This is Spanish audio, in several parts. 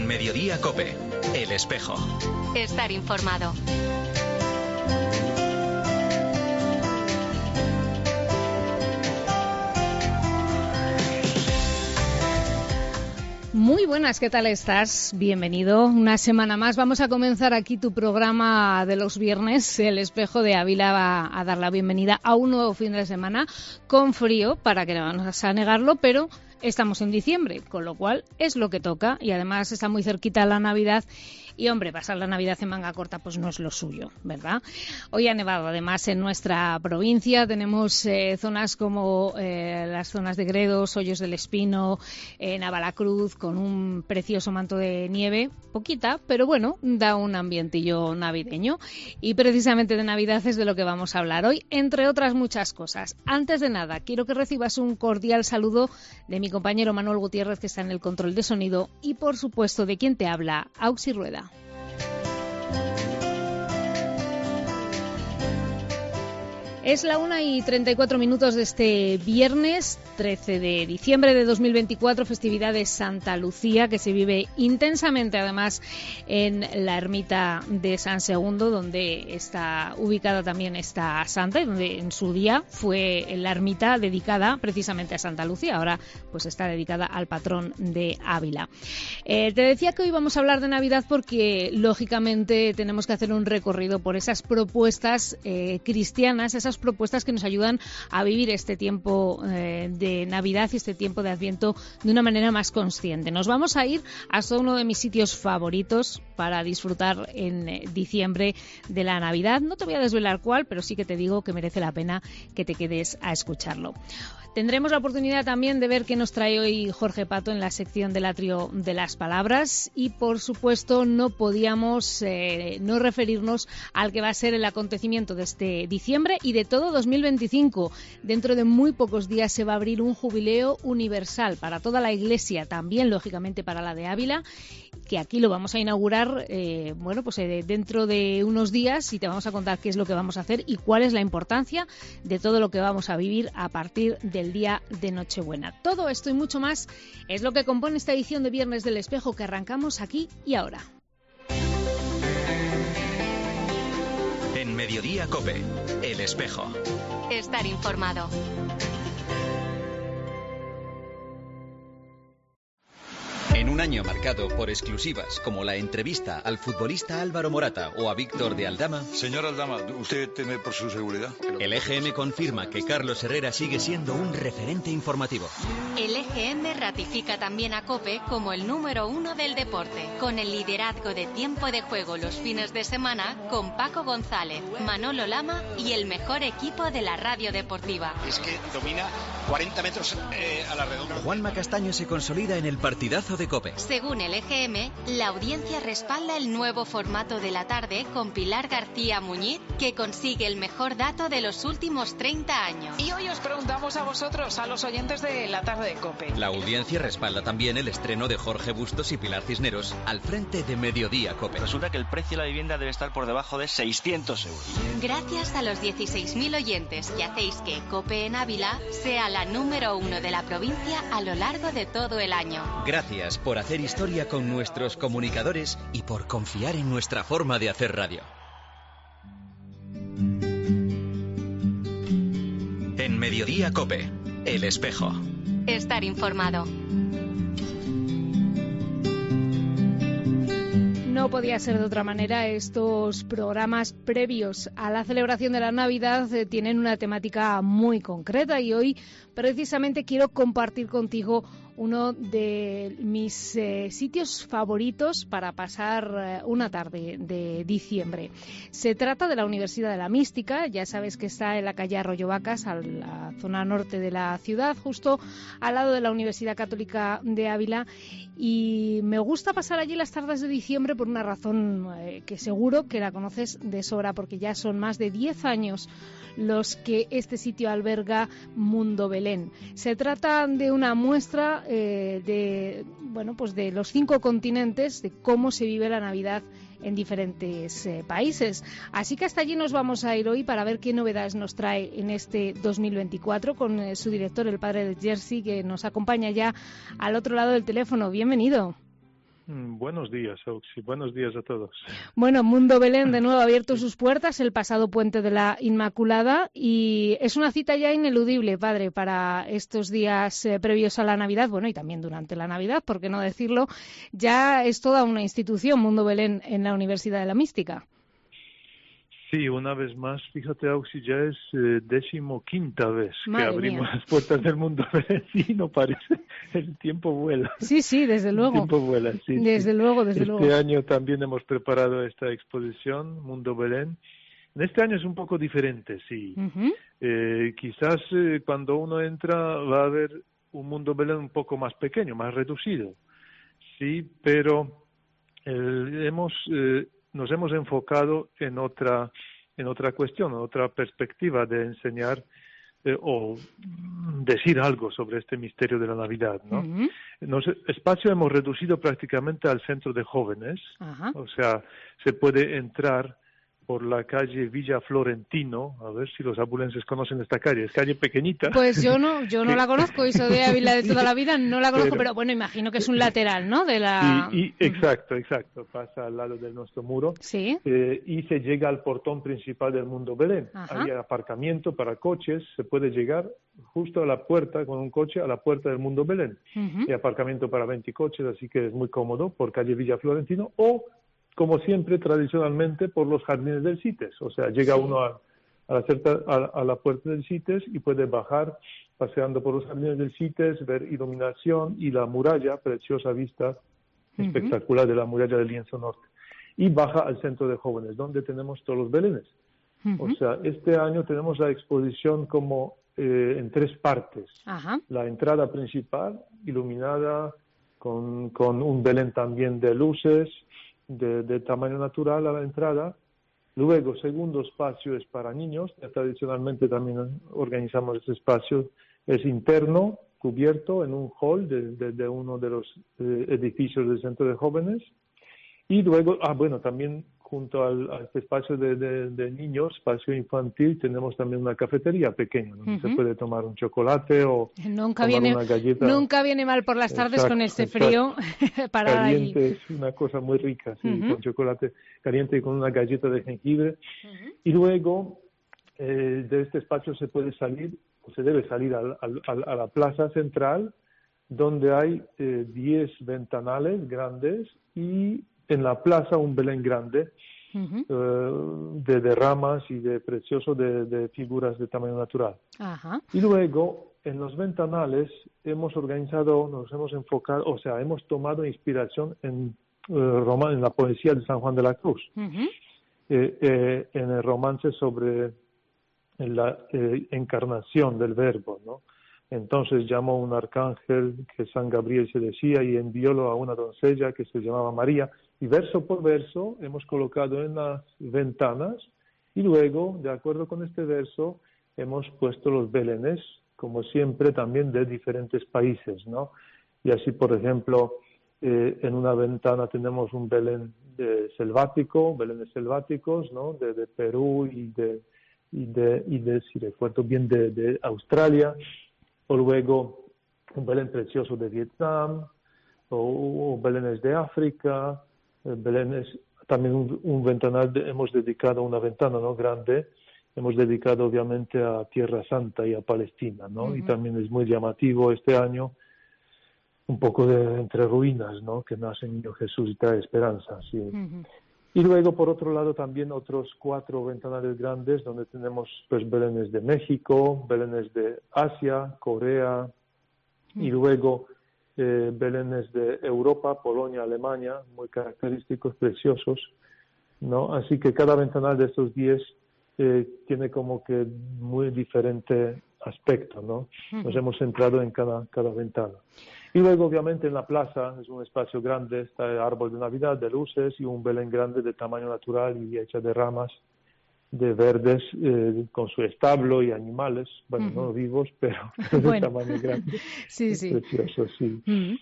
En Mediodía COPE, El Espejo. Estar informado. Muy buenas, ¿qué tal estás? Bienvenido una semana más. Vamos a comenzar aquí tu programa de los viernes. El Espejo de Ávila va a dar la bienvenida a un nuevo fin de semana con frío, para que no vamos a negarlo, pero estamos en diciembre, con lo cual es lo que toca y además está muy cerquita la Navidad. Y, hombre, pasar la Navidad en manga corta pues no es lo suyo, ¿verdad? Hoy ha nevado, además, en nuestra provincia. Tenemos zonas como las zonas de Gredos, Hoyos del Espino, Navalacruz, con un precioso manto de nieve. Poquita, pero bueno, da un ambientillo navideño. Y precisamente de Navidad es de lo que vamos a hablar hoy, entre otras muchas cosas. Antes de nada, quiero que recibas un cordial saludo de mi compañero Manuel Gutiérrez, que está en el control de sonido, y, por supuesto, de quien te habla, Auxi Rueda. Es la 1:34 de este viernes 13 de diciembre de 2024, festividad de Santa Lucía, que se vive intensamente además en la ermita de San Segundo, donde está ubicada también esta santa y donde en su día fue la ermita dedicada precisamente a Santa Lucía. Ahora pues está dedicada al patrón de Ávila. Te decía que hoy vamos a hablar de Navidad porque lógicamente tenemos que hacer un recorrido por esas propuestas cristianas, esas propuestas que nos ayudan a vivir este tiempo de Navidad y este tiempo de Adviento de una manera más consciente. Nos vamos a ir hasta uno de mis sitios favoritos para disfrutar en diciembre de la Navidad. No te voy a desvelar cuál, pero sí que te digo que merece la pena que te quedes a escucharlo. Tendremos la oportunidad también de ver qué nos trae hoy Jorge Pato en la sección del Atrio de las Palabras y, por supuesto, no podíamos no referirnos al que va a ser el acontecimiento de este diciembre y de todo 2025. Dentro de muy pocos días se va a abrir un jubileo universal para toda la Iglesia, también, lógicamente, para la de Ávila, que aquí lo vamos a inaugurar dentro de unos días y te vamos a contar qué es lo que vamos a hacer y cuál es la importancia de todo lo que vamos a vivir a partir del día de Nochebuena. Todo esto y mucho más es lo que compone esta edición de Viernes del Espejo que arrancamos aquí y ahora. En Mediodía COPE, El Espejo. Estar informado. En un año marcado por exclusivas como la entrevista al futbolista Álvaro Morata o a Víctor de Aldama. Señor Aldama, ¿usted teme por su seguridad? El EGM confirma que Carlos Herrera sigue siendo un referente informativo. El EGM ratifica también a COPE como el número 1 del deporte, con el liderazgo de tiempo de juego los fines de semana con Paco González, Manolo Lama y el mejor equipo de la radio deportiva. Es que domina 40 metros a la redonda. Juanma Castaño se consolida en el partidazo de COPE. Según el EGM, la audiencia respalda el nuevo formato de la tarde con Pilar García Muñiz, que consigue el mejor dato de los últimos 30 años. Y hoy os preguntamos a vosotros, a los oyentes de la tarde de COPE. La audiencia respalda también el estreno de Jorge Bustos y Pilar Cisneros al frente de Mediodía COPE. Resulta que el precio de la vivienda debe estar por debajo de 600 euros. Gracias a los 16.000 oyentes que hacéis que COPE en Ávila sea la número 1 de la provincia a lo largo de todo el año. Gracias por hacer historia con nuestros comunicadores y por confiar en nuestra forma de hacer radio. En Mediodía COPE, El Espejo. Estar informado. No podía ser de otra manera. Estos programas previos a la celebración de la Navidad tienen una temática muy concreta y hoy precisamente quiero compartir contigo uno de mis sitios favoritos para pasar una tarde de diciembre. Se trata de la Universidad de la Mística. Ya sabes que está en la calle Arroyo Vacas, a la zona norte de la ciudad, justo al lado de la Universidad Católica de Ávila, y me gusta pasar allí las tardes de diciembre por una razón que seguro que la conoces de sobra, porque ya son más de 10 años los que este sitio alberga Mundo Belén. Se trata de una muestra de los 5 continentes, de cómo se vive la Navidad en diferentes países. Así que hasta allí nos vamos a ir hoy para ver qué novedades nos trae en este 2024 con su director, el padre de Jersey, que nos acompaña ya al otro lado del teléfono. Bienvenido. Buenos días, Oxy. Buenos días a todos. Bueno, Mundo Belén de nuevo ha abierto sus puertas el pasado Puente de la Inmaculada y es una cita ya ineludible, padre, para estos días previos a la Navidad, bueno, y también durante la Navidad, por qué no decirlo. Ya es toda una institución, Mundo Belén, en la Universidad de la Mística. Sí, una vez más, fíjate, Auxi, ya es 15ª vez Madre que abrimos mía. las puertas del Mundo Belén. Sí, no parece, el tiempo vuela. Sí, desde luego. El tiempo vuela, sí. Desde luego. Este año también hemos preparado esta exposición, Mundo Belén. En este año es un poco diferente, sí. Quizás cuando uno entra va a ver un Mundo Belén un poco más pequeño, más reducido. Sí, pero nos hemos enfocado en otra cuestión, en otra perspectiva de enseñar o decir algo sobre este misterio de la Navidad, ¿no? Espacio hemos reducido prácticamente al centro de jóvenes. O sea, se puede entrar por la calle Villa Florentino, a ver si los abulenses conocen esta calle, es calle pequeñita. Pues yo no la conozco, y soy de Ávila de toda la vida, no la conozco, pero bueno, imagino que es un lateral, ¿no? De la... Exacto, pasa al lado de nuestro muro. Sí. Y se llega al portón principal del Mundo Belén. Hay aparcamiento para coches, se puede llegar justo a la puerta, con un coche, a la puerta del Mundo Belén. Hay aparcamiento para 20 coches, así que es muy cómodo, por calle Villa Florentino, o como siempre, tradicionalmente, por los jardines del CITES. O sea, llega uno a la puerta del CITES y puede bajar paseando por los jardines del CITES, ver iluminación y la muralla, preciosa vista espectacular de la muralla del Lienzo Norte. Y baja al centro de jóvenes, donde tenemos todos los belenes. O sea, este año tenemos la exposición como en 3 partes. La entrada principal, iluminada con un belén también de luces, de tamaño natural a la entrada. Luego, segundo espacio es para niños. Tradicionalmente también organizamos este espacio. Es interno, cubierto en un hall de uno de los edificios del Centro de Jóvenes. Y luego, también junto a este espacio de niños, espacio infantil, tenemos también una cafetería pequeña, donde se puede tomar un chocolate o una galleta. Nunca viene mal por las tardes con este frío. Para caliente, ahí. Es una cosa muy rica, sí, con chocolate caliente y con una galleta de jengibre. Y luego, de este espacio se puede salir, o se debe salir a la plaza central, donde hay 10 ventanales grandes y en la plaza un Belén grande de ramas y de precioso de figuras de tamaño natural. Y luego en los ventanales nos hemos enfocado, o sea, hemos tomado inspiración en la poesía de San Juan de la Cruz, en el romance sobre la encarnación del Verbo, ¿no? Entonces llamó un arcángel, que San Gabriel se decía, y enviólo a una doncella que se llamaba María. Y verso por verso hemos colocado en las ventanas y luego, de acuerdo con este verso, hemos puesto los belenes, como siempre, también de diferentes países, ¿no? Y así, por ejemplo, en una ventana tenemos un belén selvático, belenes selváticos, ¿no? De Perú y si recuerdo bien, de Australia. O luego un belén precioso de Vietnam, o belenes de África, belenes, también un ventanal, hemos dedicado una ventana, ¿no?, grande, hemos dedicado obviamente a Tierra Santa y a Palestina, ¿no? Y también es muy llamativo este año, un poco de entre ruinas, ¿no?, que nace el niño Jesús y trae esperanza, sí. Y luego, por otro lado, también otros 4 ventanales grandes donde tenemos pues belenes de México, belenes de Asia, Corea, y luego belenes de Europa, Polonia, Alemania, muy característicos, preciosos, ¿no? Así que cada ventanal de estos 10 tiene como que muy diferente aspecto, ¿no? Nos hemos centrado en cada ventana. Y luego, obviamente, en la plaza es un espacio grande, está el árbol de Navidad, de luces, y un belén grande de tamaño natural y hecha de ramas, de verdes, con su establo y animales, bueno, no vivos, pero de tamaño grande. Sí. Precioso, sí.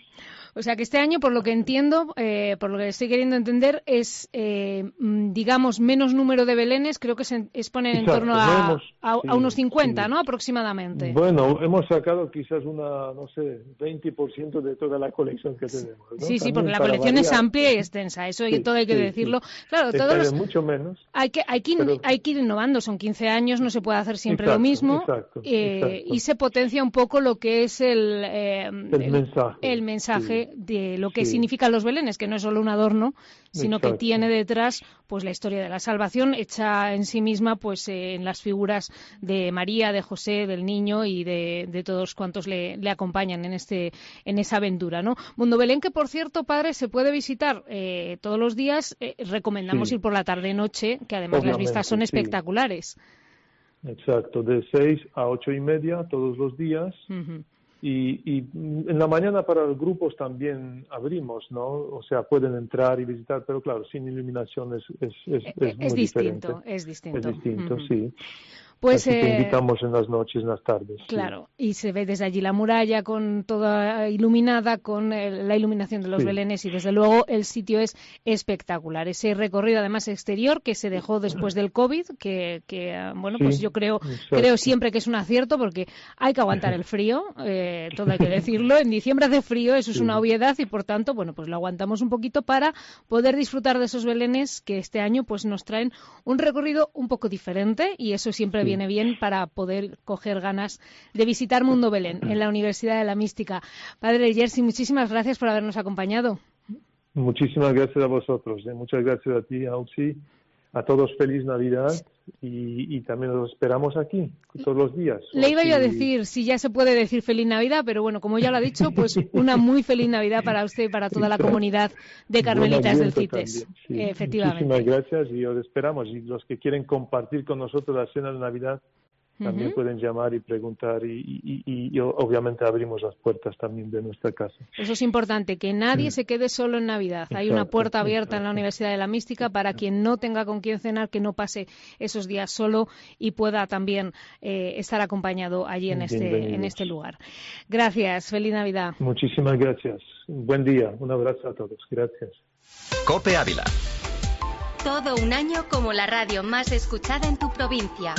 O sea que este año, por lo que entiendo, por lo que estoy queriendo entender, es, digamos, menos número de belenes, creo que se exponen en torno a unos 50, ¿no? Aproximadamente. Bueno, hemos sacado quizás 20% de toda la colección que tenemos, ¿no? Sí, porque la colección es amplia y extensa, eso todo hay que decirlo. Claro, todos mucho menos. Hay que ir innovando, son 15 años, no se puede hacer siempre lo mismo. Exacto. Y se potencia un poco lo que es el mensaje de lo que significan los belenes, que no es solo un adorno, sino que tiene detrás pues la historia de la salvación hecha en sí misma pues en las figuras de María, de José, del niño y de todos cuantos le acompañan en esa aventura, ¿no? Mundo Belén, que por cierto, padre, se puede visitar todos los días. Recomendamos ir por la tarde-noche, que además las vistas son espectaculares. Exacto, de 6 a 8:30 todos los días. Uh-huh. Y en la mañana para los grupos también abrimos, ¿no? O sea, pueden entrar y visitar, pero claro, sin iluminación es muy distinto. Es distinto, uh-huh. Sí. Pues te invitamos en las noches, en las tardes. Claro, y se ve desde allí la muralla con toda iluminada, con la iluminación de los belenes, y desde luego el sitio es espectacular. Ese recorrido además exterior que se dejó después del COVID, que pues yo creo siempre que es un acierto, porque hay que aguantar el frío, todo hay que decirlo. En diciembre hace frío, eso es una obviedad, y por tanto, pues lo aguantamos un poquito para poder disfrutar de esos belenes que este año pues nos traen un recorrido un poco diferente, y eso siempre viene bien para poder coger ganas de visitar Mundo Belén en la Universidad de la Mística. Padre Jerzy, muchísimas gracias por habernos acompañado. Muchísimas gracias a vosotros. Muchas gracias a ti, Auxi. A todos feliz Navidad y también los esperamos aquí todos los días. Le iba yo a decir si ya se puede decir feliz Navidad, pero bueno, como ya lo ha dicho, pues una muy feliz Navidad para usted y para toda la comunidad de Carmelitas del CITES. Efectivamente. Muchísimas gracias y os esperamos. Y los que quieren compartir con nosotros la cena de Navidad también pueden llamar y preguntar y obviamente abrimos las puertas también de nuestra casa. Eso es importante, que nadie se quede solo en Navidad. Hay una puerta abierta en la Universidad de la Mística para quien no tenga con quién cenar, que no pase esos días solo y pueda también estar acompañado allí en este lugar. Gracias, feliz Navidad. Muchísimas gracias. Buen día, un abrazo a todos. Gracias. COPE Ávila. Todo un año como la radio más escuchada en tu provincia.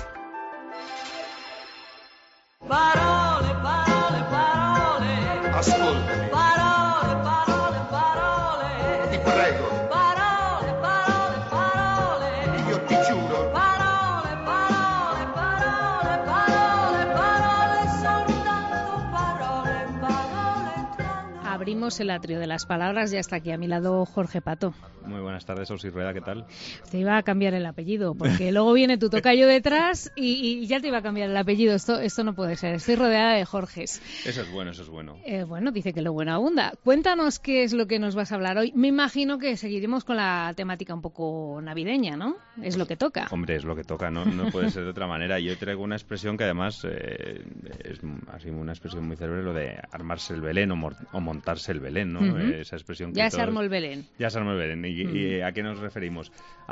Parole, parole, parole. Ascoltami. Parole, parole, parole. Ti prego. Parole, parole, parole. Io ti giuro. Parole, parole, parole, parole, parole, soltanto parole, parole. Abrimos el atrio de las palabras y hasta aquí a mi lado Jorge Pato. Muy buenas tardes, Auxi Rueda, ¿qué tal? Te iba a cambiar el apellido, porque luego viene tu tocayo detrás y ya te iba a cambiar el apellido. Esto no puede ser. Estoy rodeada de Jorges. Eso es bueno, eso es bueno. Bueno, dice que lo bueno abunda. Cuéntanos qué es lo que nos vas a hablar hoy. Me imagino que seguiremos con la temática un poco navideña, ¿no? Es lo que toca. Hombre, es lo que toca, no puede ser de otra manera. Yo traigo una expresión que además es así una expresión muy célebre, lo de armarse el Belén o montarse el Belén, ¿no? Uh-huh. Esa expresión que ya se armó el Belén. Ya se armó el Belén. ¿Y a qué nos referimos?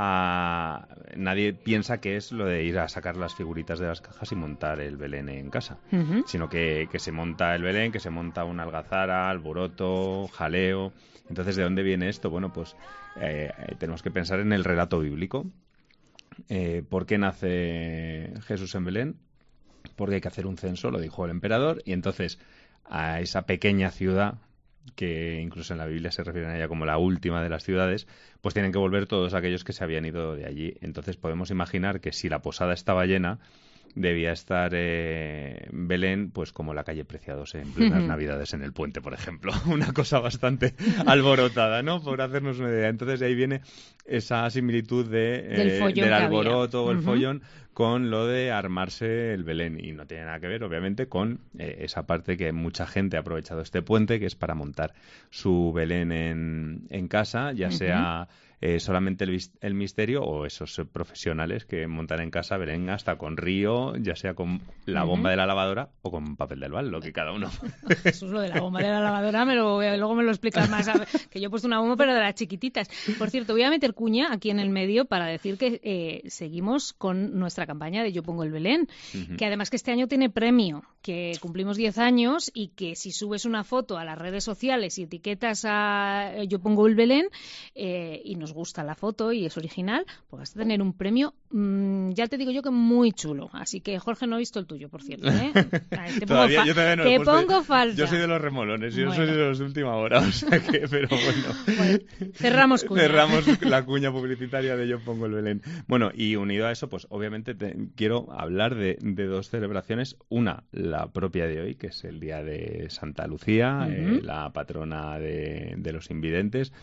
Nadie piensa que es lo de ir a sacar las figuritas de las cajas y montar el Belén en casa, sino que se monta el Belén, que se monta una algazara, alboroto, jaleo. Entonces, ¿de dónde viene esto? Bueno, pues tenemos que pensar en el relato bíblico. ¿Por qué nace Jesús en Belén? Porque hay que hacer un censo, lo dijo el emperador, y entonces a esa pequeña ciudad, que incluso en la Biblia se refieren a ella como la última de las ciudades, pues tienen que volver todos aquellos que se habían ido de allí. Entonces podemos imaginar que si la posada estaba llena, debía estar Belén, pues como la calle Preciados en plenas Navidades en el puente, por ejemplo. Una cosa bastante alborotada, ¿no? Por hacernos una idea. Entonces de ahí viene esa similitud del alboroto o el follón con lo de armarse el Belén. Y no tiene nada que ver, obviamente, con esa parte que mucha gente ha aprovechado este puente, que es para montar su Belén en casa, ya sea solamente el misterio o esos profesionales que montan en casa Belén hasta con río, ya sea con la bomba de la lavadora o con papel del bal, lo que cada uno. Jesús, lo de la bomba de la lavadora luego me lo explicas más, que yo he puesto una bomba pero de las chiquititas. Por cierto, voy a meter cuña aquí en el medio para decir que seguimos con nuestra campaña de Yo Pongo el Belén, que además que este año tiene premio, que cumplimos 10 años y que si subes una foto a las redes sociales y etiquetas a Yo Pongo el Belén y nos gusta la foto y es original, pues vas a tener un premio, ya te digo yo que muy chulo. Así que, Jorge, no he visto el tuyo, por cierto, ¿eh? Te pongo falta. Yo soy de los remolones, yo soy de los de última hora, o sea que, pero bueno. Cerramos cuña. Cerramos la cuña publicitaria de Yo Pongo el Belén. Bueno, y unido a eso, pues obviamente quiero hablar de dos celebraciones. Una, la propia de hoy, que es el día de Santa Lucía, la patrona de los invidentes.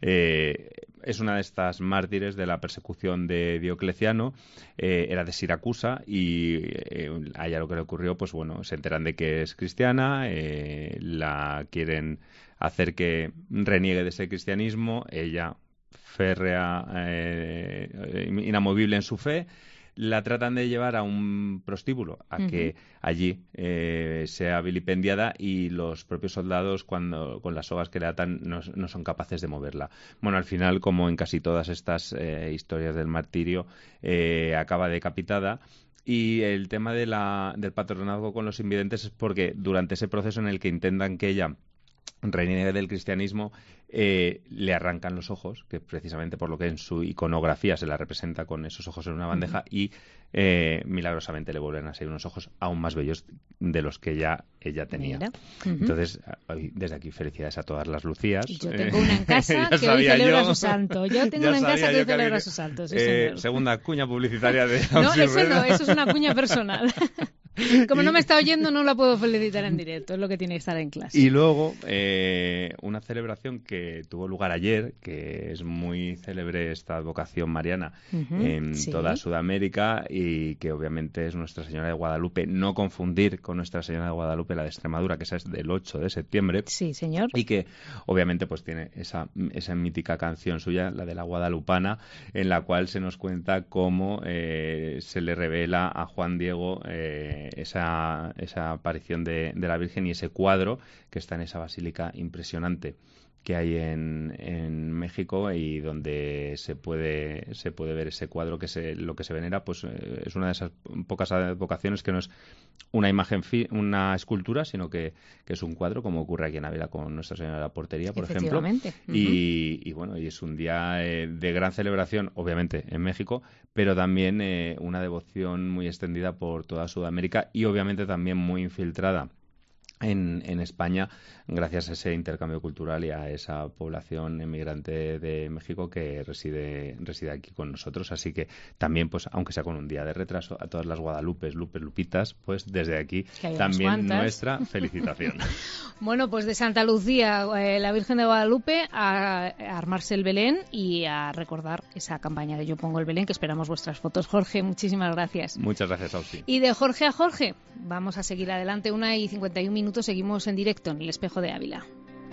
Es una de estas mártires de la persecución de Diocleciano, era de Siracusa y a ella lo que le ocurrió, pues bueno, se enteran de que es cristiana, la quieren hacer que reniegue de ese cristianismo, ella férrea, inamovible en su fe, la tratan de llevar a un prostíbulo, a que allí sea vilipendiada y los propios soldados, con las sogas que le atan, no son capaces de moverla. Bueno, al final, como en casi todas estas historias del martirio, acaba decapitada. Y el tema del patronazgo con los invidentes es porque durante ese proceso en el que intentan que ella reniegue del cristianismo, le arrancan los ojos, que precisamente por lo que en su iconografía se la representa con esos ojos en una bandeja, y milagrosamente le vuelven a salir unos ojos aún más bellos de los que ya ella tenía. Entonces, desde aquí felicidades a todas las Lucías. Yo tengo una en casa que hoy celebra su santo. Yo tengo una en casa que hoy celebra su santo. Sí, segunda cuña publicitaria de No, eso es una cuña personal. Como no me está oyendo, no la puedo felicitar en directo, es lo que tiene que estar en clase. Y luego, una celebración que tuvo lugar ayer, que es muy célebre esta advocación mariana en toda Sudamérica, y que obviamente es Nuestra Señora de Guadalupe, no confundir con Nuestra Señora de Guadalupe, la de Extremadura, que esa es del 8 de septiembre. Sí, señor. Y que obviamente pues tiene esa mítica canción suya, la de la Guadalupana, en la cual se nos cuenta cómo se le revela a Juan Diego esa aparición de la Virgen y ese cuadro que está en esa basílica impresionante que hay en México, y donde se puede ver ese cuadro, que lo que se venera pues es una de esas pocas advocaciones que no es una imagen, una escultura, sino que es un cuadro, como ocurre aquí en Ávila con Nuestra Señora de la Portería, por ejemplo. Y bueno, y es un día de gran celebración, obviamente en México, pero también una devoción muy extendida por toda Sudamérica y obviamente también muy infiltrada en España, gracias a ese intercambio cultural y a esa población emigrante de México que reside aquí con nosotros. Así que también, pues aunque sea con un día de retraso, a todas las Guadalupes, Lupitas, pues desde aquí también nuestra felicitación. Bueno, pues de Santa Lucía, la Virgen de Guadalupe, a armarse el Belén y a recordar esa campaña de Yo Pongo el Belén, que esperamos vuestras fotos. Jorge, muchísimas gracias. Muchas gracias, Ausi. Y de Jorge a Jorge, vamos a seguir adelante, 1:51 minutos, seguimos en directo en el Espejo de Ávila.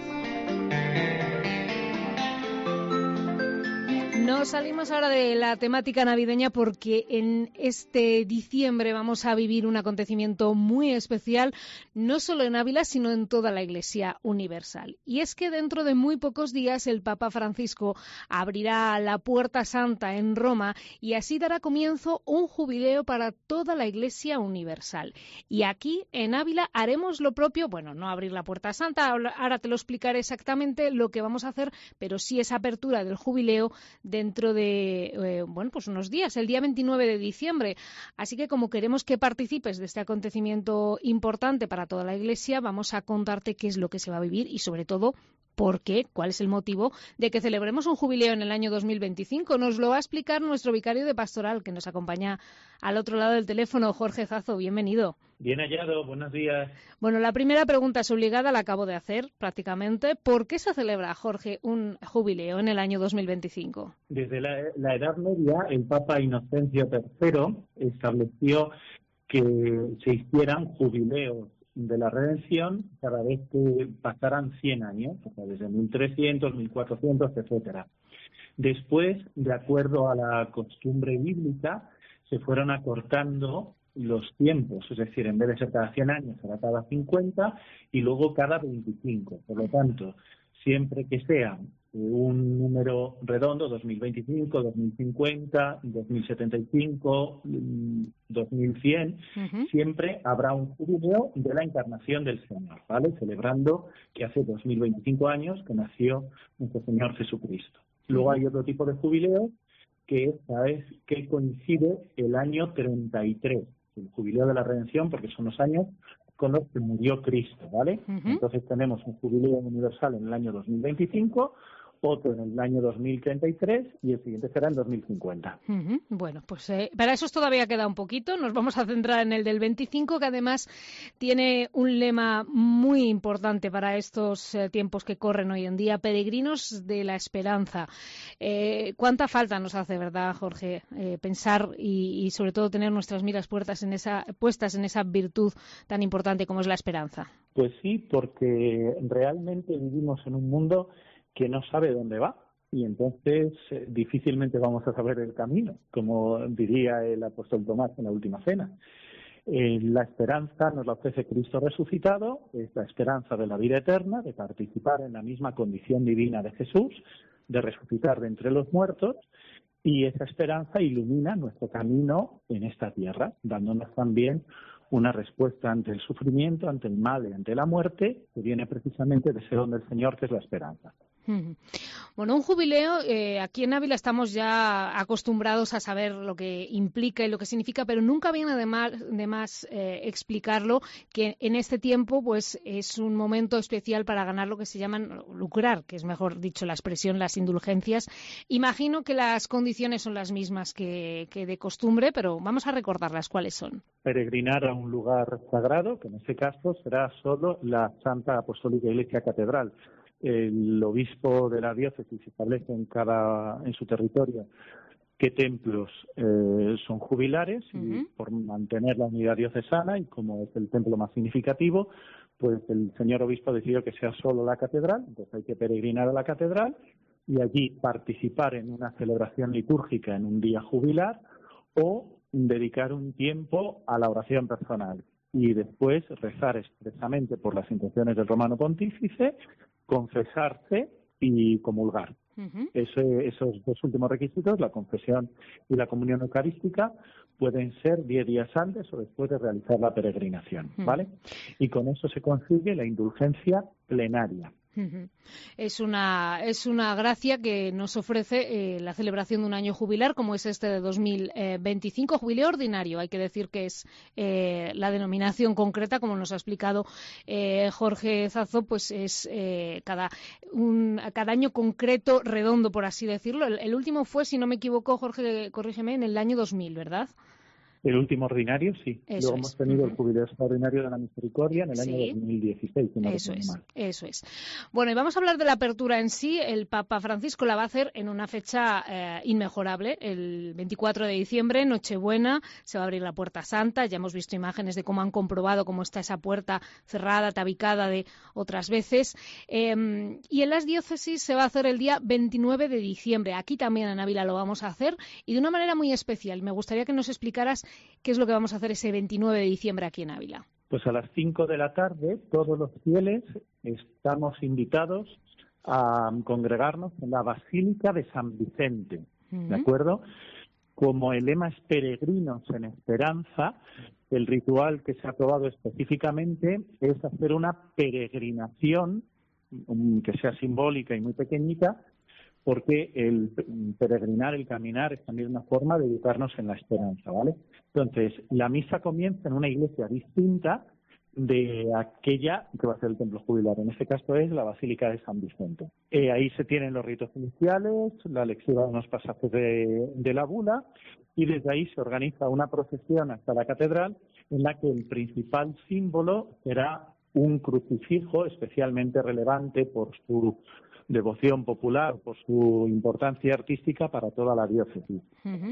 Nos salimos ahora de la temática navideña porque en este diciembre vamos a vivir un acontecimiento muy especial, no solo en Ávila, sino en toda la Iglesia Universal. Y es que dentro de muy pocos días el Papa Francisco abrirá la Puerta Santa en Roma y así dará comienzo un jubileo para toda la Iglesia Universal. Y aquí, en Ávila, haremos lo propio, bueno, no abrir la Puerta Santa, ahora te lo explicaré exactamente lo que vamos a hacer, pero sí esa apertura del jubileo dentro de pues unos días, el día 29 de diciembre. Así que como queremos que participes de este acontecimiento importante para toda la Iglesia, vamos a contarte qué es lo que se va a vivir y sobre todo por qué, cuál es el motivo de que celebremos un jubileo en el año 2025. Nos lo va a explicar nuestro vicario de pastoral, que nos acompaña al otro lado del teléfono, Jorge Zazo. Bienvenido. Bien hallado, buenos días. Bueno, la primera pregunta es obligada, la acabo de hacer prácticamente. ¿Por qué se celebra, Jorge, un jubileo en el año 2025? Desde la Edad Media, el Papa Inocencio III estableció que se hicieran jubileos de la redención cada vez que pasaran 100 años, o sea, desde 1300, 1400, etcétera. Después, de acuerdo a la costumbre bíblica, se fueron acortando los tiempos, es decir, en vez de ser cada 100 años, será cada 50 y luego cada 25. Por lo tanto, siempre que sea un número redondo, 2025, 2050, 2075, 2100, siempre habrá un jubileo de la encarnación del Señor, ¿vale? Celebrando que hace 2025 años que nació nuestro Señor Jesucristo. Luego hay otro tipo de jubileo que es que coincide el año 33, el jubileo de la redención, porque son los años con los que murió Cristo, ¿vale? Entonces tenemos un jubileo universal en el año 2025, otro en el año 2033 y el siguiente será en 2050. Bueno, pues para eso todavía queda un poquito. Nos vamos a centrar en el del 25, que además tiene un lema muy importante para estos tiempos que corren hoy en día: peregrinos de la esperanza. ¿Cuánta falta nos hace, verdad, Jorge, pensar y sobre todo tener nuestras miras puestas en esa virtud tan importante como es la esperanza? Pues sí, porque realmente vivimos en un mundo que no sabe dónde va y entonces difícilmente vamos a saber el camino, como diría el apóstol Tomás en la última cena. La esperanza nos la ofrece Cristo resucitado, es la esperanza de la vida eterna, de participar en la misma condición divina de Jesús, de resucitar de entre los muertos, y esa esperanza ilumina nuestro camino en esta tierra, dándonos también una respuesta ante el sufrimiento, ante el mal y ante la muerte, que viene precisamente de ese don del Señor, que es la esperanza. Bueno, un jubileo, aquí en Ávila estamos ya acostumbrados a saber lo que implica y lo que significa, pero nunca viene de más explicarlo, que en este tiempo pues es un momento especial para ganar lo que se llaman lucrar, que es mejor dicho la expresión, las indulgencias. Imagino que las condiciones son las mismas que de costumbre, pero vamos a recordarlas. ¿Cuáles son? Peregrinar a un lugar sagrado, que en este caso será solo la Santa Apostólica Iglesia Catedral. El obispo de la diócesis establece en su territorio qué templos son jubilares y por mantener la unidad diocesana y como es el templo más significativo, pues el señor obispo decidió que sea solo la catedral, entonces hay que peregrinar a la catedral y allí participar en una celebración litúrgica en un día jubilar o dedicar un tiempo a la oración personal y después rezar expresamente por las intenciones del Romano Pontífice, confesarse y comulgar. Esos dos últimos requisitos, la confesión y la comunión eucarística, pueden ser 10 días antes o después de realizar la peregrinación, ¿vale? Y con eso se consigue la indulgencia plenaria. Es una gracia que nos ofrece la celebración de un año jubilar como es este de 2025, jubileo ordinario. Hay que decir que es la denominación concreta, como nos ha explicado Jorge Zazo, pues es cada año concreto, redondo, por así decirlo. El último fue, si no me equivoco, Jorge, corrígeme, en el año 2000, ¿verdad? El último ordinario, sí. Eso Luego hemos tenido el jubileo extraordinario de la misericordia en el año 2016. Si no eso es. Bueno, y vamos a hablar de la apertura en sí. El Papa Francisco la va a hacer en una fecha inmejorable, el 24 de diciembre, Nochebuena, se va a abrir la Puerta Santa. Ya hemos visto imágenes de cómo han comprobado cómo está esa puerta cerrada, tabicada de otras veces. Y en las diócesis se va a hacer el día 29 de diciembre. Aquí también en Ávila lo vamos a hacer y de una manera muy especial. Me gustaría que nos explicaras ¿qué es lo que vamos a hacer ese 29 de diciembre aquí en Ávila? Pues a las 5 de la tarde todos los fieles estamos invitados a congregarnos en la Basílica de San Vicente, ¿de acuerdo? Como el lema es peregrinos en esperanza, el ritual que se ha aprobado específicamente es hacer una peregrinación que sea simbólica y muy pequeñita, porque el peregrinar, el caminar, es también una forma de educarnos en la esperanza, ¿vale? Entonces, la misa comienza en una iglesia distinta de aquella que va a ser el templo jubilar. En este caso es la Basílica de San Vicente. Ahí se tienen los ritos iniciales, la lectura de unos pasajes de la bula, y desde ahí se organiza una procesión hasta la catedral, en la que el principal símbolo será un crucifijo especialmente relevante por su devoción popular, por su importancia artística para toda la diócesis.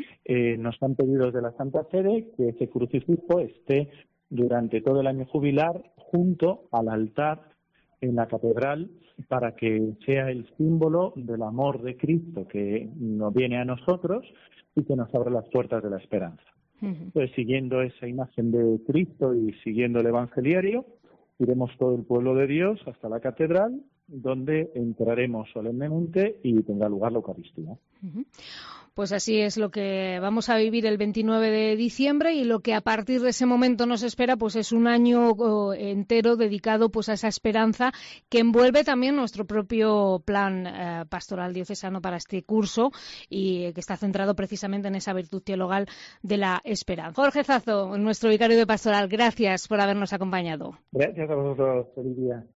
Nos han pedido desde la Santa Sede que ese crucifijo esté durante todo el año jubilar junto al altar en la catedral para que sea el símbolo del amor de Cristo que nos viene a nosotros y que nos abre las puertas de la esperanza. Pues siguiendo esa imagen de Cristo y siguiendo el Evangeliario, iremos todo el pueblo de Dios hasta la catedral donde entraremos solemnemente y tendrá lugar la Eucaristía. Pues así es lo que vamos a vivir el 29 de diciembre y lo que a partir de ese momento nos espera pues es un año entero dedicado pues a esa esperanza que envuelve también nuestro propio plan pastoral diocesano para este curso y que está centrado precisamente en esa virtud teologal de la esperanza. Jorge Zazo, nuestro vicario de pastoral, gracias por habernos acompañado. Gracias a vosotros, feliz día.